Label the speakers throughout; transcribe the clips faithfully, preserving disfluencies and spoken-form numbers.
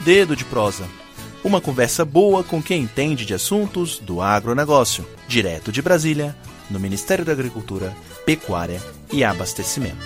Speaker 1: Dedo de Prosa. Uma conversa boa com quem entende de assuntos do agronegócio. Direto de Brasília, no Ministério da Agricultura, Pecuária e Abastecimento.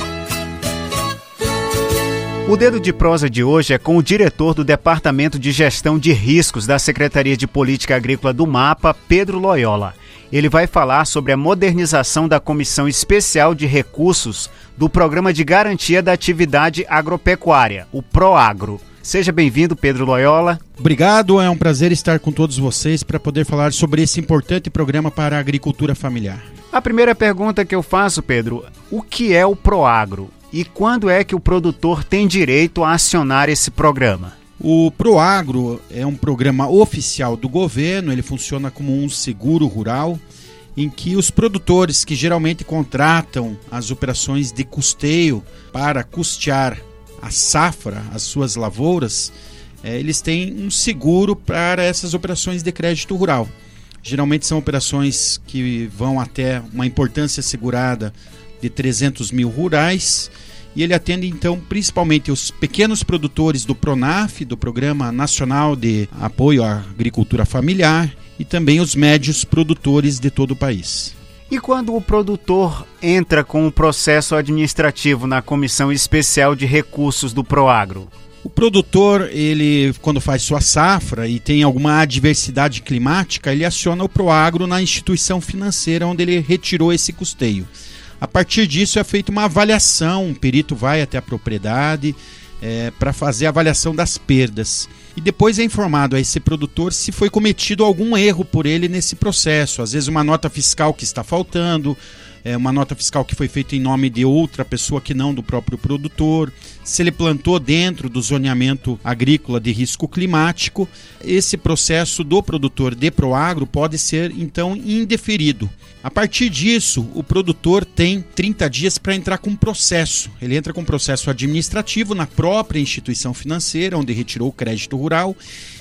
Speaker 2: O Dedo de Prosa de hoje é com o diretor do Departamento de Gestão de Riscos da Secretaria de Política Agrícola do MAPA, Pedro Loyola. Ele vai falar sobre a modernização da Comissão Especial de Recursos do Programa de Garantia da Atividade Agropecuária, o PROAGRO. Seja bem-vindo, Pedro Loyola.
Speaker 3: Obrigado, é um prazer estar com todos vocês para poder falar sobre esse importante programa para a agricultura familiar.
Speaker 2: A primeira pergunta que eu faço, Pedro, o que é o PROAGRO e quando é que o produtor tem direito a acionar esse programa?
Speaker 3: O PROAGRO é um programa oficial do governo, ele funciona como um seguro rural, em que os produtores que geralmente contratam as operações de custeio para custear a safra, as suas lavouras, é, eles têm um seguro para essas operações de crédito rural. Geralmente são operações que vão até uma importância segurada de trezentos mil rurais, e ele atende então principalmente os pequenos produtores do PRONAF, do Programa Nacional de Apoio à Agricultura Familiar, e também os médios produtores de todo o país.
Speaker 2: E quando o produtor entra com o processo administrativo na Comissão Especial de Recursos do PROAGRO?
Speaker 3: O produtor, ele, quando faz sua safra e tem alguma adversidade climática, ele aciona o PROAGRO na instituição financeira onde ele retirou esse custeio. A partir disso é feita uma avaliação, um perito vai até a propriedade é, para fazer a avaliação das perdas. E depois é informado a esse produtor se foi cometido algum erro por ele nesse processo. Às vezes uma nota fiscal que está faltando, é uma nota fiscal que foi feita em nome de outra pessoa que não do próprio produtor, se ele plantou dentro do zoneamento agrícola de risco climático. Esse processo do produtor de PROAGRO pode ser então indeferido. A partir disso, o produtor tem trinta dias para entrar com um processo. Ele entra com um processo administrativo na própria instituição financeira, onde retirou o crédito rural,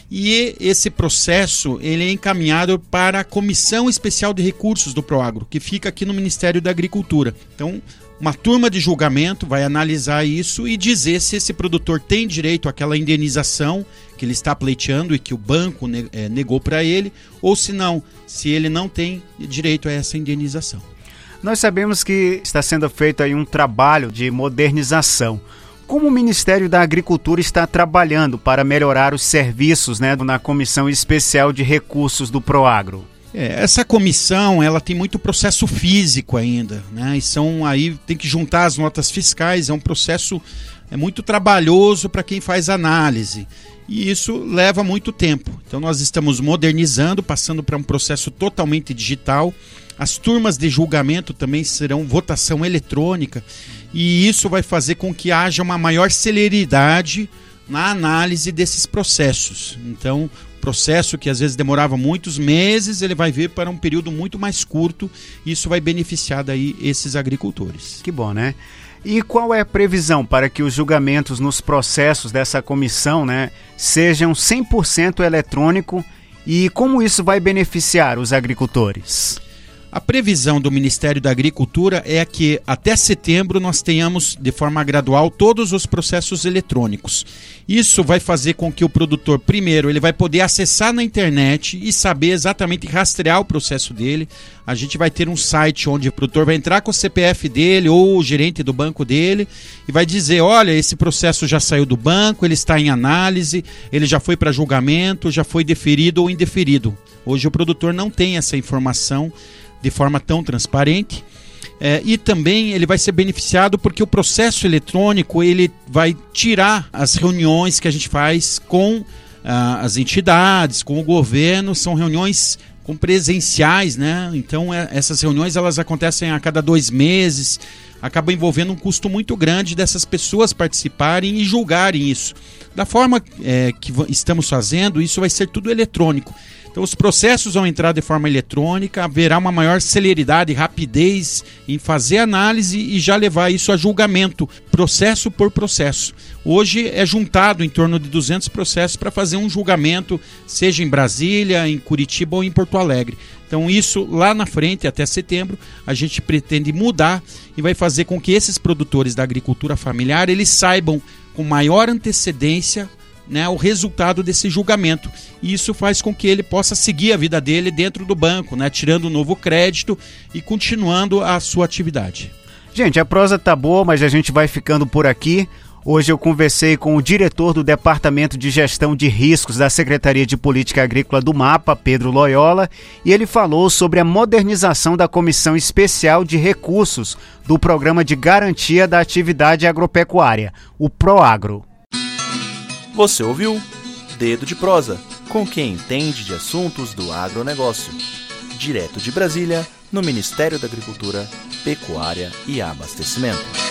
Speaker 3: e esse processo ele é encaminhado para a Comissão Especial de Recursos do PROAGRO, que fica aqui no Ministério da Agricultura. Então, uma turma de julgamento vai analisar isso e dizer se esse produtor tem direito àquela indenização que ele está pleiteando e que o banco negou para ele, ou se não, se ele não tem direito a essa indenização.
Speaker 2: Nós sabemos que está sendo feito aí um trabalho de modernização. Como o Ministério da Agricultura está trabalhando para melhorar os serviços, né, na Comissão Especial de Recursos do PROAGRO?
Speaker 3: É, essa comissão, ela tem muito processo físico ainda, né? E são aí tem que juntar as notas fiscais, é um processo é muito trabalhoso para quem faz análise. E isso leva muito tempo. Então nós estamos modernizando, passando para um processo totalmente digital. As turmas de julgamento também serão votação eletrônica, e isso vai fazer com que haja uma maior celeridade na análise desses processos. Então, processo que às vezes demorava muitos meses, ele vai vir para um período muito mais curto, e isso vai beneficiar daí esses agricultores.
Speaker 2: Que bom, né? E qual é a previsão para que os julgamentos nos processos dessa comissão, né, sejam cem por cento eletrônico, e como isso vai beneficiar os agricultores?
Speaker 3: A previsão do Ministério da Agricultura é que até setembro nós tenhamos de forma gradual todos os processos eletrônicos. Isso vai fazer com que o produtor, primeiro, ele vai poder acessar na internet e saber exatamente rastrear o processo dele. A gente vai ter um site onde o produtor vai entrar com o C P F dele ou o gerente do banco dele e vai dizer, olha, esse processo já saiu do banco, ele está em análise, ele já foi para julgamento, já foi deferido ou indeferido. Hoje o produtor não tem essa informação de forma tão transparente, é, e também ele vai ser beneficiado porque o processo eletrônico ele vai tirar as reuniões que a gente faz com ah, as entidades, com o governo, são reuniões com presenciais, né? Então é, essas reuniões elas acontecem a cada dois meses, acaba envolvendo um custo muito grande dessas pessoas participarem e julgarem isso. Da forma é, que estamos fazendo, isso vai ser tudo eletrônico. Então os processos vão entrar de forma eletrônica, haverá uma maior celeridade e rapidez em fazer análise e já levar isso a julgamento, processo por processo. Hoje é juntado em torno de duzentos processos para fazer um julgamento, seja em Brasília, em Curitiba ou em Porto Alegre. Então isso lá na frente, até setembro, a gente pretende mudar e vai fazer com que esses produtores da agricultura familiar, eles saibam com maior antecedência né, o resultado desse julgamento. E isso faz com que ele possa seguir a vida dele dentro do banco, né, tirando um novo crédito e continuando a sua atividade.
Speaker 2: Gente, a prosa tá boa, mas a gente vai ficando por aqui. Hoje eu conversei com o diretor do Departamento de Gestão de Riscos da Secretaria de Política Agrícola do MAPA, Pedro Loyola, e ele falou sobre a modernização da Comissão Especial de Recursos do Programa de Garantia da Atividade Agropecuária, o PROAGRO.
Speaker 1: Você ouviu Dedo de Prosa, com quem entende de assuntos do agronegócio. Direto de Brasília, no Ministério da Agricultura, Pecuária e Abastecimento.